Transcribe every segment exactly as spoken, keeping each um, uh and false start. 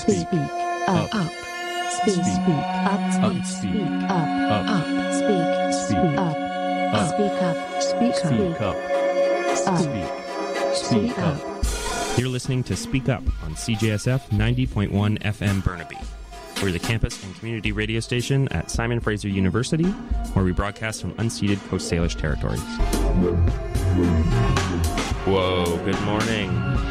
speak, up, up, speak, speak, up, speak, speak, up, up, speak, speak, up, up, speak up, speak up, Speak, speak up. You're listening to Speak Up on C J S F ninety point one F M Burnaby. We're the campus and community radio station at Simon Fraser University, where we broadcast from unceded Coast Salish territories. Whoa, good morning.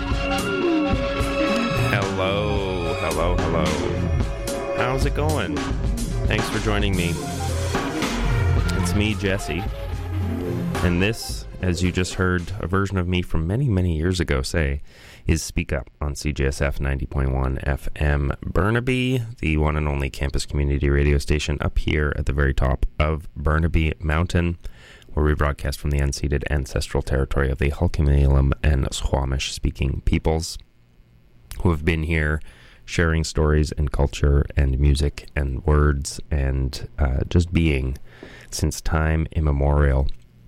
Hello, hello, hello. How's it going? Thanks for joining me. It's me, Jesse. And this, as you just heard a version of me from many, many years ago say, is Speak Up on C J S F ninety point one F M Burnaby, the one and only campus community radio station up here at the very top of Burnaby Mountain, where we broadcast from the unceded ancestral territory of the Hul'qumi'num and Squamish-speaking peoples who have been here sharing stories and culture and music and words and uh, just being since time immemorial.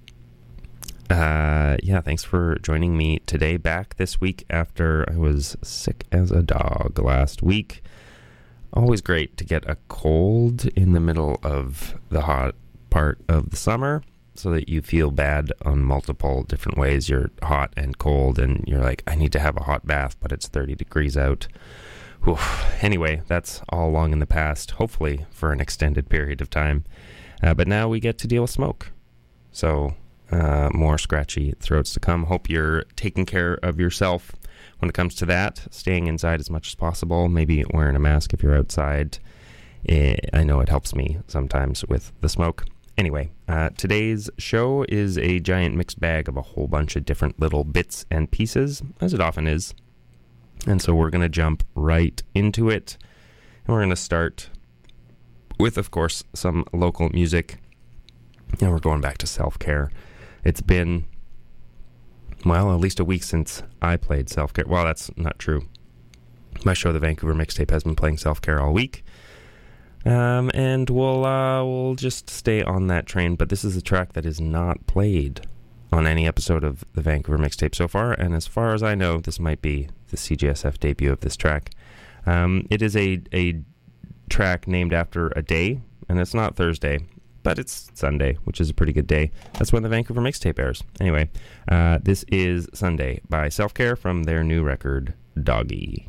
Uh, yeah, thanks for joining me today. Back this week after I was sick as a dog last week. Always great to get a cold in the middle of the hot part of the summer so that you feel bad on multiple different ways. You're hot and cold and you're like, I need to have a hot bath, but it's thirty degrees out. Oof. Anyway, that's all long in the past, hopefully for an extended period of time. Uh, but now we get to deal with smoke. So... Uh, more scratchy throats to come. Hope you're taking care of yourself when it comes to that. Staying inside as much as possible. Maybe wearing a mask if you're outside. Eh, I know it helps me sometimes with the smoke. Anyway, uh, today's show is a giant mixed bag of a whole bunch of different little bits and pieces, as it often is. And so we're going to jump right into it. And we're going to start with, of course, some local music. And we're going back to self-care. It's been, well, at least a week since I played Self-Care. Well, that's not true. My show, The Vancouver Mixtape, has been playing Self-Care all week. Um, and we'll, uh, we'll just stay on that train. But this is a track that is not played on any episode of The Vancouver Mixtape so far. And as far as I know, this might be the C J S F debut of this track. Um, it is a, a track named after a day, and it's not Thursday. But it's Sunday, which is a pretty good day. That's when the Vancouver Mixtape airs. Anyway, uh, this is Sunday by Self-Care from their new record, Doggy.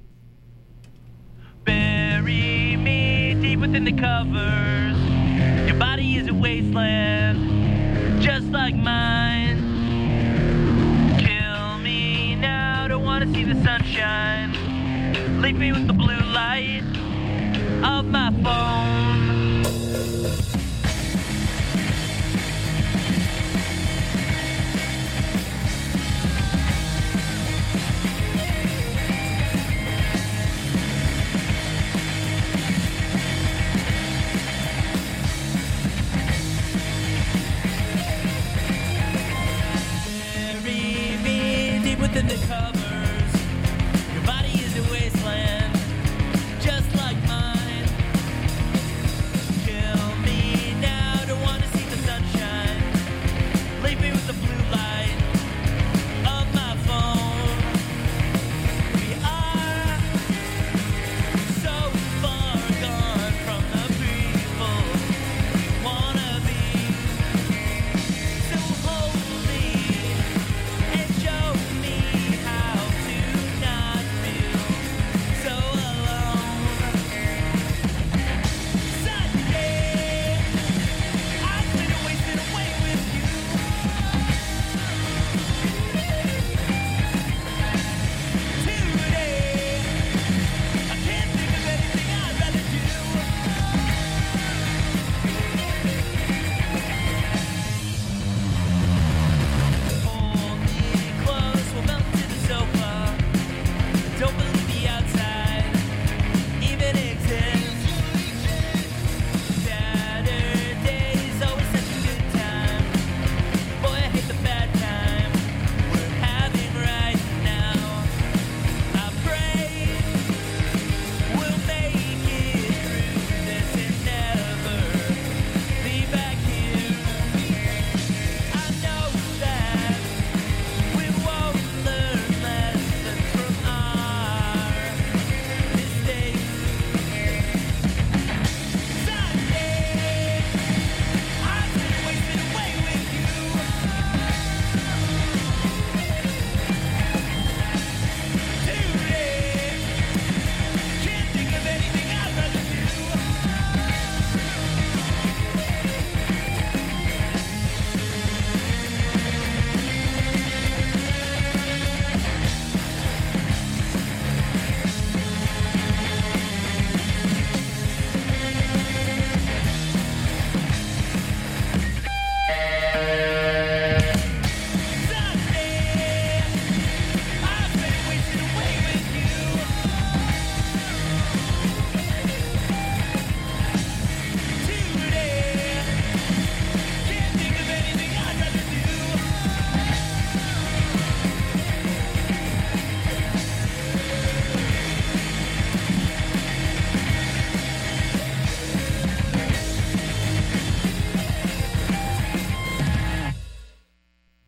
Bury me deep within the covers. Your body is a wasteland, just like mine. Kill me now, don't want to see the sunshine. Leave me with the blue light of my phone. Within the covers, your body is a wasteland, just like mine. Kill me now, don't want to see the sunshine. Leave me with the blue light of my phone. We are so far gone from the people we wanna be. So hold me and show me how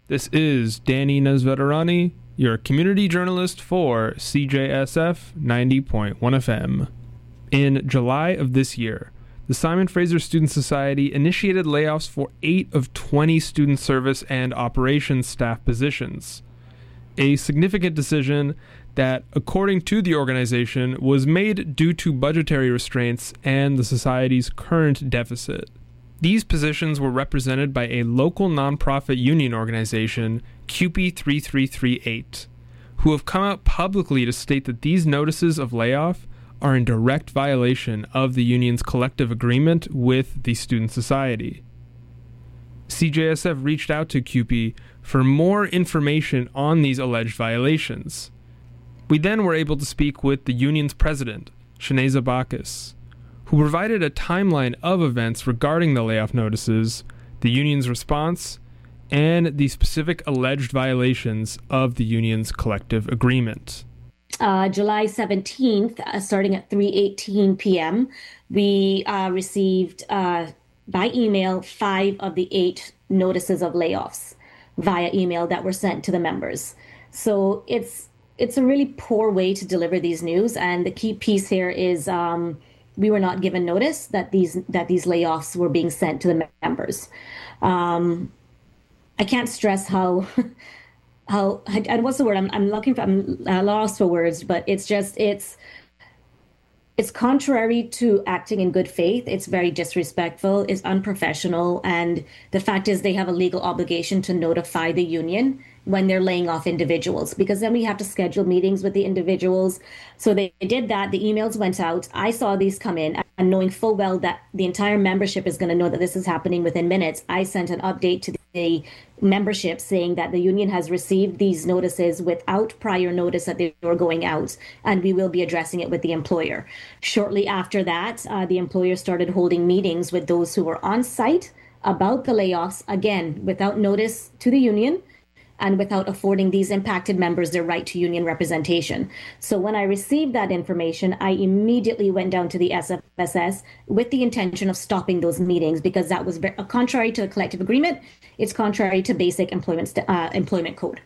This is Danny Nesveterani, your community journalist for C J S F ninety point one F M. In July of this year, the Simon Fraser Student Society initiated layoffs for eight of twenty student service and operations staff positions. A significant decision that, according to the organization, was made due to budgetary restraints and the society's current deficit. These positions were represented by a local nonprofit union organization, C U P E thirty-three thirty-eight, who have come out publicly to state that these notices of layoff are in direct violation of the union's collective agreement with the student society. C J S F reached out to C U P E for more information on these alleged violations. We then were able to speak with the union's president, Shaneza Bacchus, who provided a timeline of events regarding the layoff notices, the union's response, and the specific alleged violations of the union's collective agreement. Uh, July seventeenth, uh, starting at three eighteen p.m., we uh, received uh, by email five of the eight notices of layoffs via email that were sent to the members. So it's it's a really poor way to deliver these news, and the key piece here is um, we were not given notice that these that these layoffs were being sent to the members. Um, I can't stress how how and what's the word? I'm I'm looking for I'm lost for words, but it's just it's it's contrary to acting in good faith. It's very disrespectful. It's unprofessional, and the fact is they have a legal obligation to notify the union when they're laying off individuals, because then we have to schedule meetings with the individuals. So they did that. The emails went out. I saw these come in, and knowing full well that the entire membership is going to know that this is happening within minutes, I sent an update to the membership saying that the union has received these notices without prior notice that they were going out, and we will be addressing it with the employer. Shortly after that, uh, the employer started holding meetings with those who were on site about the layoffs, again, without notice to the union, and without affording these impacted members their right to union representation. So when I received that information, I immediately went down to the S F S S with the intention of stopping those meetings, because that was very, contrary to a collective agreement. It's contrary to basic employment uh, employment code.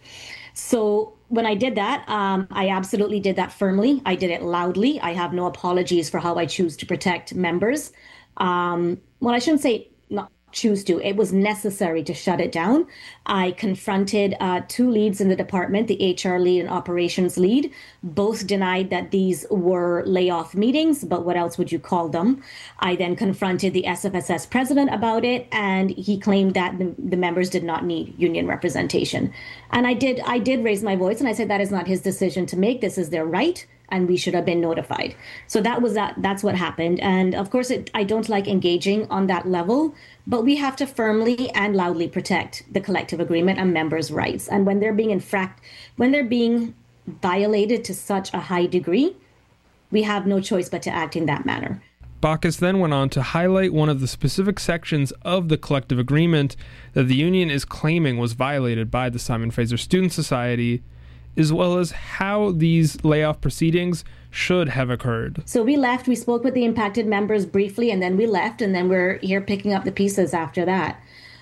So when I did that, um, I absolutely did that firmly. I did it loudly. I have no apologies for how I choose to protect members. Um, well, I shouldn't say not choose to. It was necessary to shut it down. I confronted uh, two leads in the department, the H R lead and operations lead. Both denied that these were layoff meetings, but what else would you call them? I then confronted the S F S S president about it, and he claimed that the, the members did not need union representation. And I did, I did raise my voice, and I said that is not his decision to make. This is their right, and we should have been notified. So that was that. That's what happened. And of course, it, I don't like engaging on that level, but we have to firmly and loudly protect the collective agreement and members' rights. And when they're being infract, when they're being violated to such a high degree, we have no choice but to act in that manner. Bacchus then went on to highlight one of the specific sections of the collective agreement that the union is claiming was violated by the Simon Fraser Student Society, as well as how these layoff proceedings should have occurred. So we left, we spoke with the impacted members briefly, and then we left, and then we're here picking up the pieces after that.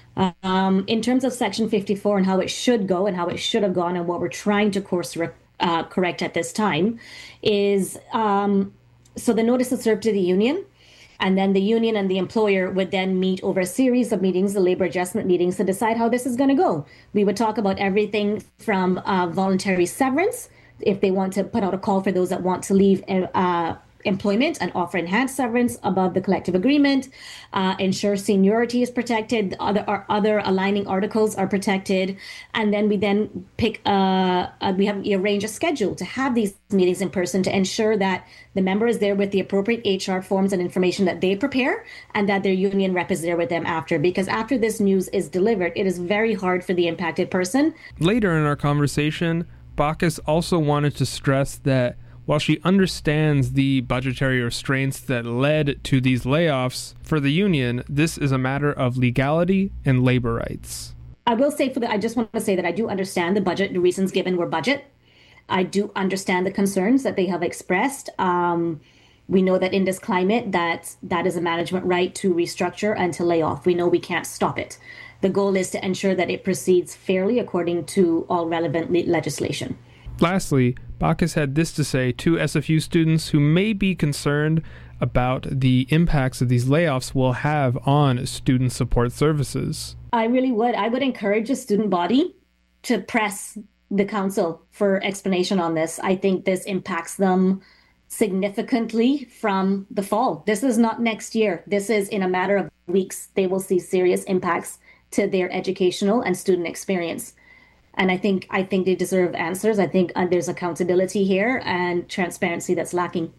Um, in terms of Section fifty-four and how it should go and how it should have gone and what we're trying to course uh, correct at this time is, um, so the notice is served to the union, and then the union and the employer would then meet over a series of meetings, the labor adjustment meetings, to decide how this is going to go. We would talk about everything from uh, voluntary severance, if they want to put out a call for those that want to leave uh, employment and offer enhanced severance above the collective agreement, uh, ensure seniority is protected, other or other aligning articles are protected, and then we then pick uh, uh, we have we arrange a schedule to have these meetings in person to ensure that the member is there with the appropriate H R forms and information that they prepare, and that their union rep is there with them after. Because after this news is delivered, it is very hard for the impacted person. Later in our conversation, Bacchus also wanted to stress that while she understands the budgetary restraints that led to these layoffs, for the union, this is a matter of legality and labor rights. I will say for the, I just want to say that I do understand the budget, the reasons given were budget. I do understand the concerns that they have expressed. Um, we know that in this climate that that is a management right to restructure and to lay off. We know we can't stop it. the goal is to ensure that it proceeds fairly according to all relevant le- legislation. Lastly, Bacchus had this to say to S F U students who may be concerned about the impacts that these layoffs will have on student support services. I really would. I would encourage the student body to press the council for explanation on this. I think this impacts them significantly from the fall. This is not next year. This is in a matter of weeks. They will see serious impacts to their educational and student experience. And I think I think they deserve answers. I think uh, there's accountability here and transparency that's lacking.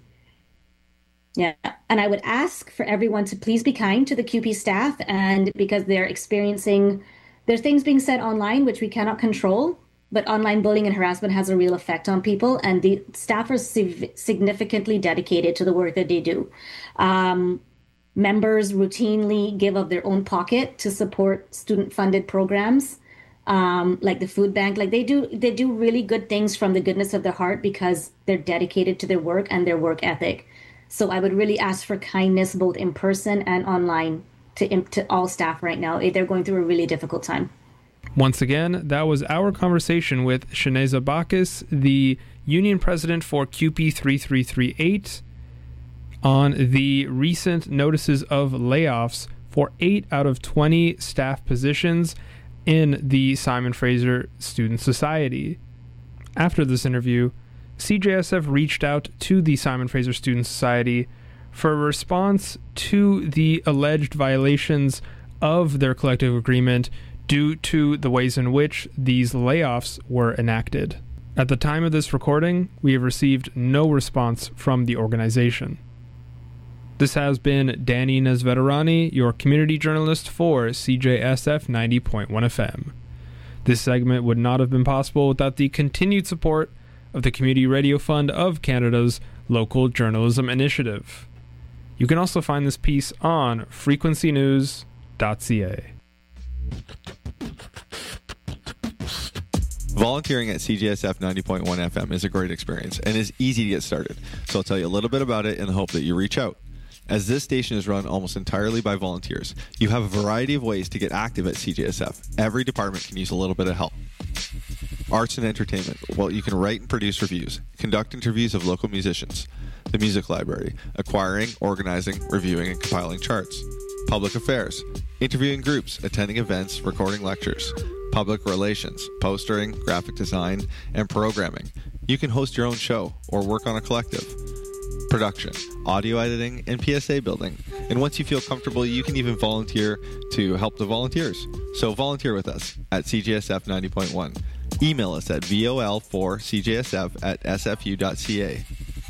Yeah. And I would ask for everyone to please be kind to the Q P staff, and because they're experiencing, there are things being said online which we cannot control, but online bullying and harassment has a real effect on people, and the staff are sig- significantly dedicated to the work that they do. Um, members routinely give of their own pocket to support student-funded programs, um, like the food bank. Like they do, they do really good things from the goodness of their heart because they're dedicated to their work and their work ethic. So I would really ask for kindness both in person and online to, to all staff right now. They're going through a really difficult time. Once again, that was our conversation with Shaneza Bacchus, the union president for Q P three three three eight, on the recent notices of layoffs for eight out of twenty staff positions in the Simon Fraser Student Society. After this interview, C J S F reached out to the Simon Fraser Student Society for a response to the alleged violations of their collective agreement due to the ways in which these layoffs were enacted. At the time of this recording, we have received no response from the organization. This has been Danny Nesveterani, your community journalist for C J S F ninety point one F M. This segment would not have been possible without the continued support of the Community Radio Fund of Canada's Local Journalism Initiative. You can also find this piece on frequency news dot c a. Volunteering at C J S F ninety point one F M is a great experience and is easy to get started, so I'll tell you a little bit about it in the hope that you reach out. As this station is run almost entirely by volunteers, you have a variety of ways to get active at C J S F. Every department can use a little bit of help. Arts and entertainment. Well, you can write and produce reviews, conduct interviews of local musicians. The music library. Acquiring, organizing, reviewing, and compiling charts. Public affairs. Interviewing groups, attending events, recording lectures. Public relations, postering, graphic design, and programming. You can host your own show or work on a collective. Production, audio editing, and P S A building. And once you feel comfortable, you can even volunteer to help the volunteers. So volunteer with us at C J S F ninety point one. Email us at V O L four C J S F at S F U dot C A.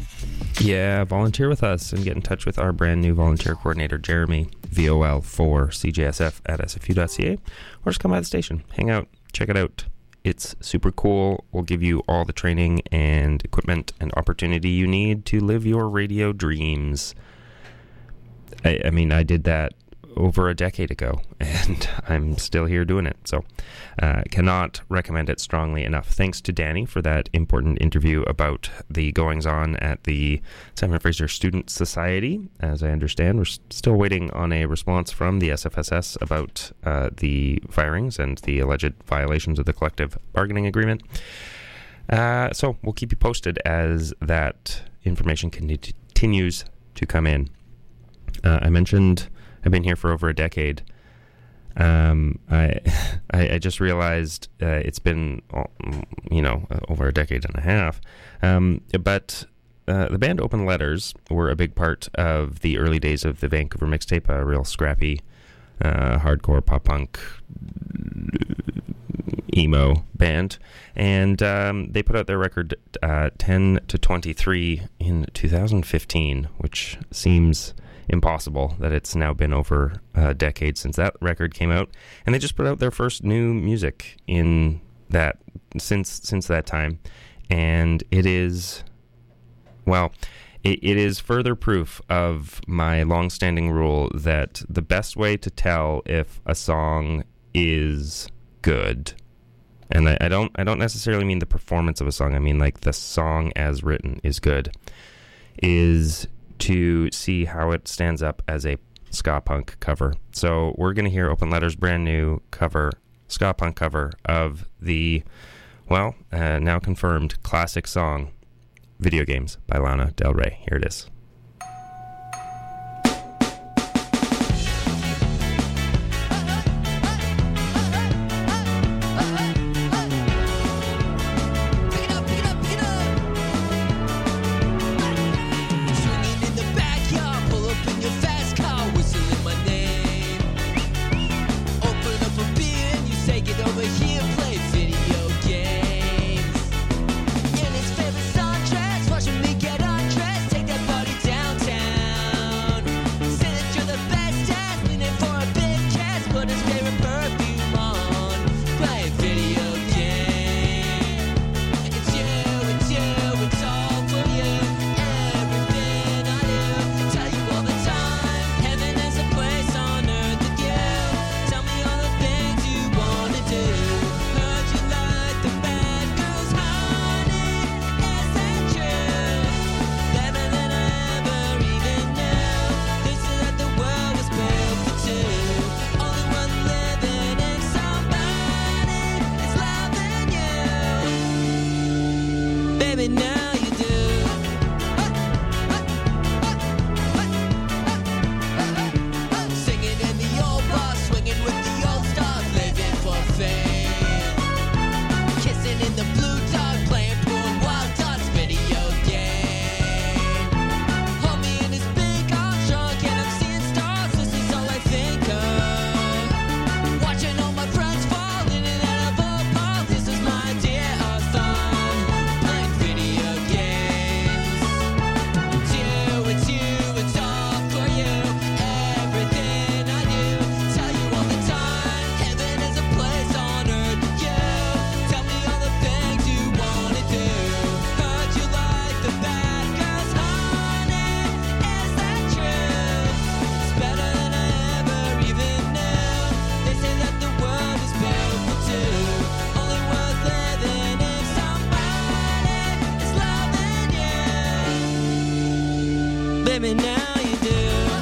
Yeah, volunteer with us and get in touch with our brand new volunteer coordinator, Jeremy, V O L four C J S F at S F U dot C A, or just come by the station, hang out, check it out. It's super cool. We'll give you all the training and equipment and opportunity you need to live your radio dreams. I, I mean, I did that over a decade ago, and I'm still here doing it. So uh, cannot recommend it strongly enough. Thanks to Danny for that important interview about the goings-on at the Simon Fraser Student Society. As I understand, we're still waiting on a response from the S F S S about uh, the firings and the alleged violations of the collective bargaining agreement. Uh, so we'll keep you posted as that information continues to come in. Uh, I mentioned I've been here for over a decade. Um, I, I I just realized uh, it's been, you know, over a decade and a half. Um, but uh, the band Open Letters were a big part of the early days of the Vancouver Mixtape, a real scrappy, uh, hardcore pop punk emo band, and um, they put out their record uh, ten to twenty-three in two thousand fifteen, which seems impossible that it's now been over a decade since that record came out, and they just put out their first new music in that since since that time, and it is well it, it is further proof of my long-standing rule that the best way to tell if a song is good, and I, I don't I don't necessarily mean the performance of a song, I mean like the song as written is good, is to see how it stands up as a ska punk cover. So we're going to hear Open Letter's brand new cover, ska punk cover of the, well, uh, now confirmed classic song, Video Games by Lana Del Rey. Here it is. Baby, now you do.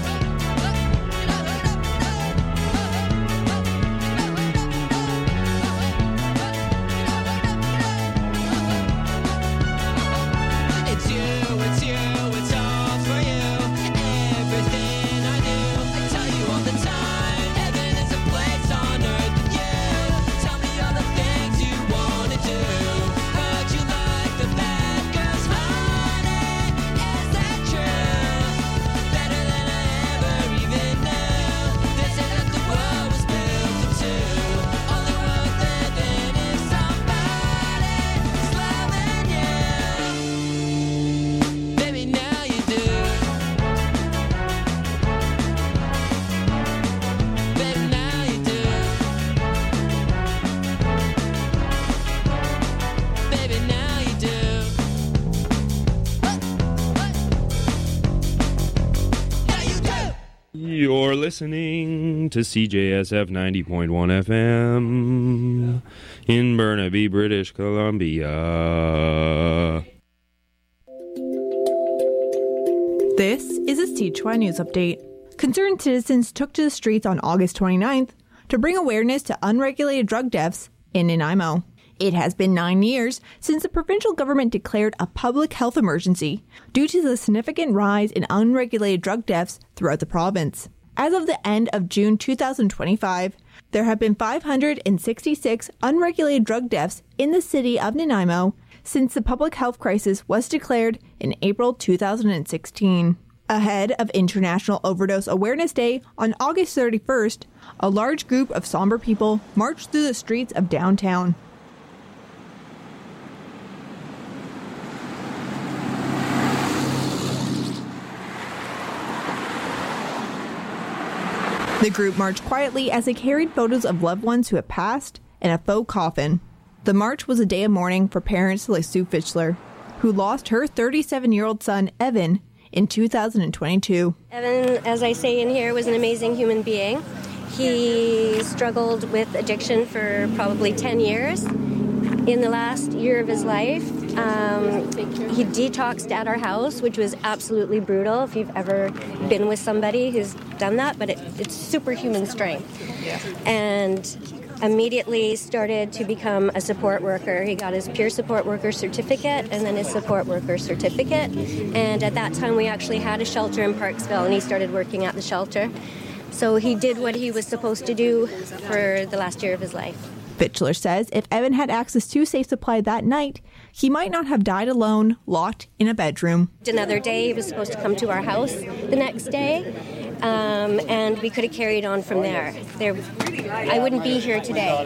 It's you, it's you, it's all for you. Everything I do, I tell you all the time. Heaven is a place on earth with you. Tell me all the things you wanna do. Heard you like the bad girls, honey. Is that true? Better than I ever even knew. They say that the world was built for two. Only worth living if somebody's loving you. Baby, now you do. Baby, now you do. Baby, now you do. Now you do. You're listening to C J S F ninety point one F M in Burnaby, British Columbia. This is a C H Y News Update. Concerned citizens took to the streets on August twenty-ninth to bring awareness to unregulated drug deaths in Nanaimo. It has been nine years since the provincial government declared a public health emergency due to the significant rise in unregulated drug deaths throughout the province. As of the end of June two thousand twenty-five, there have been five hundred sixty-six unregulated drug deaths in the city of Nanaimo since the public health crisis was declared in April two thousand sixteen. Ahead of International Overdose Awareness Day on August thirty-first, a large group of somber people marched through the streets of downtown. The group marched quietly as they carried photos of loved ones who had passed and a faux coffin. The march was a day of mourning for parents like Sue Fischler, who lost her thirty-seven-year-old son, Evan, in two thousand twenty-two. Evan, as I say in here, was an amazing human being. He struggled with addiction for probably ten years. In the last year of his life, um, he detoxed at our house, which was absolutely brutal if you've ever been with somebody who's done that, but it, it's superhuman strength. And immediately started to become a support worker. He got his peer support worker certificate and then his support worker certificate. And at that time, we actually had a shelter in Parksville, and he started working at the shelter. So he did what he was supposed to do for the last year of his life. Fitchler says if Evan had access to Safe Supply that night, he might not have died alone, locked in a bedroom. Another day, he was supposed to come to our house the next day, um, and we could have carried on from there. There, I wouldn't be here today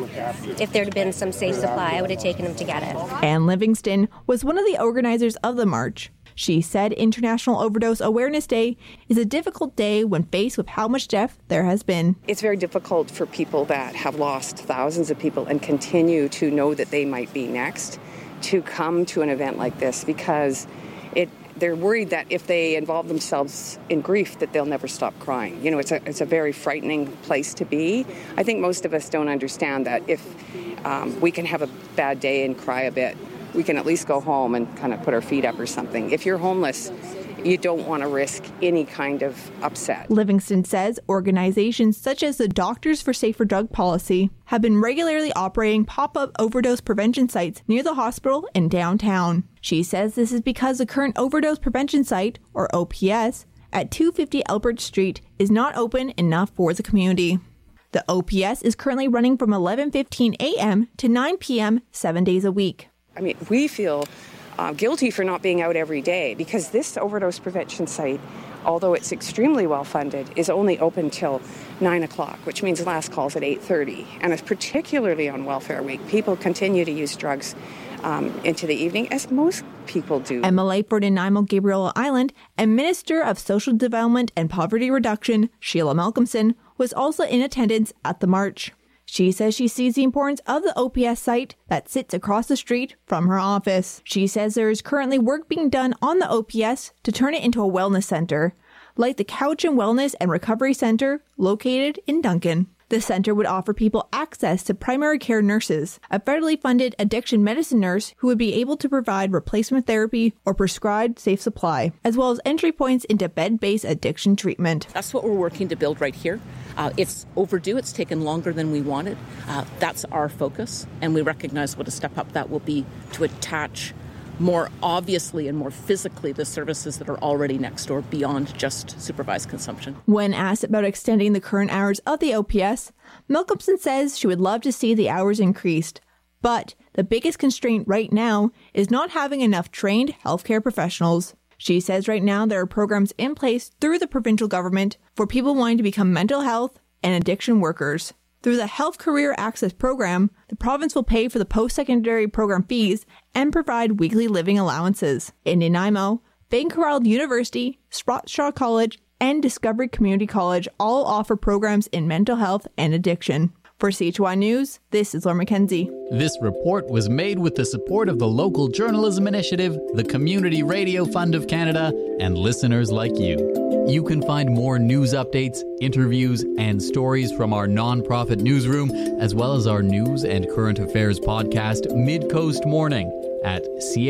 if there had been some Safe Supply. I would have taken him to get it. Anne Livingston was one of the organizers of the march. She said International Overdose Awareness Day is a difficult day when faced with how much death there has been. It's very difficult for people that have lost thousands of people and continue to know that they might be next to come to an event like this, because it they're worried that if they involve themselves in grief that they'll never stop crying. You know, it's a it's a very frightening place to be. I think most of us don't understand that if um, we can have a bad day and cry a bit, we can at least go home and kind of put our feet up or something. If you're homeless, you don't want to risk any kind of upset. Livingston says organizations such as the Doctors for Safer Drug Policy have been regularly operating pop-up overdose prevention sites near the hospital and downtown. She says this is because the current overdose prevention site, or O P S, at two fifty Elbridge Street is not open enough for the community. The O P S is currently running from eleven fifteen a.m. to nine p.m. seven days a week. I mean, we feel uh, guilty for not being out every day because this overdose prevention site, although it's extremely well funded, is only open till nine o'clock, which means last call's at eight thirty. And it's particularly on Welfare Week. People continue to use drugs um, into the evening, as most people do. Emma Lightford in Nanaimo Gabriela Island and Minister of Social Development and Poverty Reduction, Sheila Malcolmson, was also in attendance at the march. She says she sees the importance of the O P S site that sits across the street from her office. She says there is currently work being done on the O P S to turn it into a wellness center, like the Couch and Wellness and Recovery Center located in Duncan. The center would offer people access to primary care nurses, a federally funded addiction medicine nurse who would be able to provide replacement therapy or prescribed Safe Supply, as well as entry points into bed-based addiction treatment. That's what we're working to build right here. Uh, it's overdue. It's taken longer than we wanted. Uh, that's our focus, and we recognize what a step up that will be to attach more obviously and more physically the services that are already next door beyond just supervised consumption. When asked about extending the current hours of the O P S, Malcolmson says she would love to see the hours increased. But the biggest constraint right now is not having enough trained healthcare professionals. She says right now there are programs in place through the provincial government for people wanting to become mental health and addiction workers. Through the Health Career Access Program, the province will pay for the post-secondary program fees and provide weekly living allowances. In Nanaimo, Vancouver University, Sprott Shaw College, and Discovery Community College all offer programs in mental health and addiction. For C H Y News, this is Laura McKenzie. This report was made with the support of the Local Journalism Initiative, the Community Radio Fund of Canada, and listeners like you. You can find more news updates, interviews, and stories from our nonprofit newsroom, as well as our news and current affairs podcast, Mid-Coast Morning, at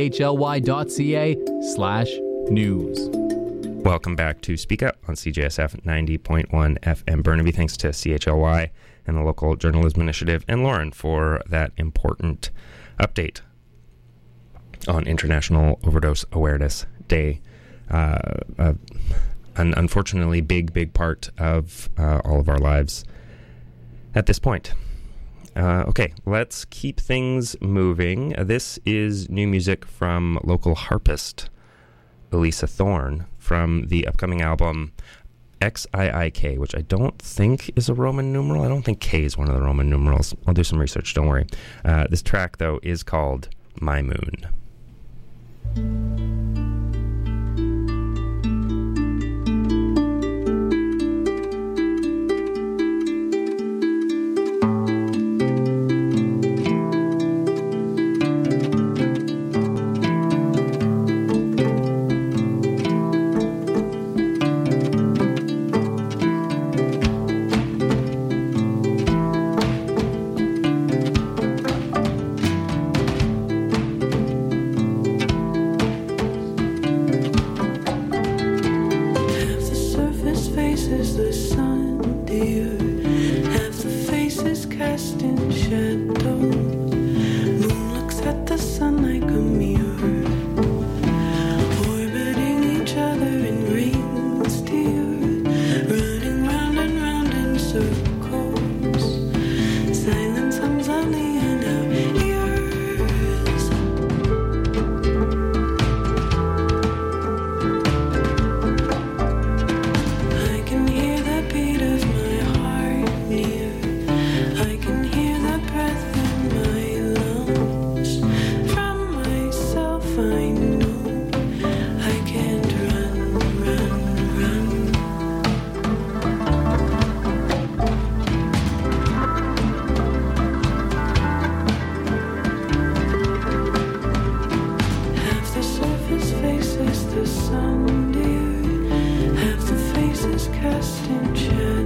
chly.ca slash news. Welcome back to Speak Up on C J S F ninety point one F M Burnaby. Thanks to C H L Y and the Local Journalism Initiative and Lauren for that important update on International Overdose Awareness Day. Uh, uh, an unfortunately big, big part of uh, all of our lives at this point. Uh, okay, let's keep things moving. This is new music from local harpist Elisa Thorne from the upcoming album X I I K, which I don't think is a Roman numeral. I don't think K is one of the Roman numerals. I'll do some research, don't worry. Uh, this track, though, is called My Moon. find no, I can't run, run, run. Half the surface faces the sun, dear. Half the faces cast in shadow.